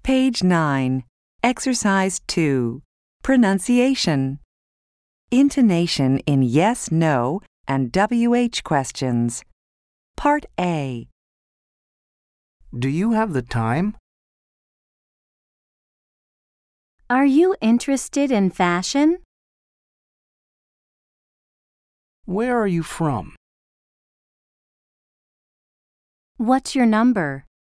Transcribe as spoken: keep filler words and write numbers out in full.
Page nine. Exercise two. Pronunciation. Intonation in yes, no, and W H questions. Part A. Do you have the time? Are you interested in fashion? Where are you from? What's your number?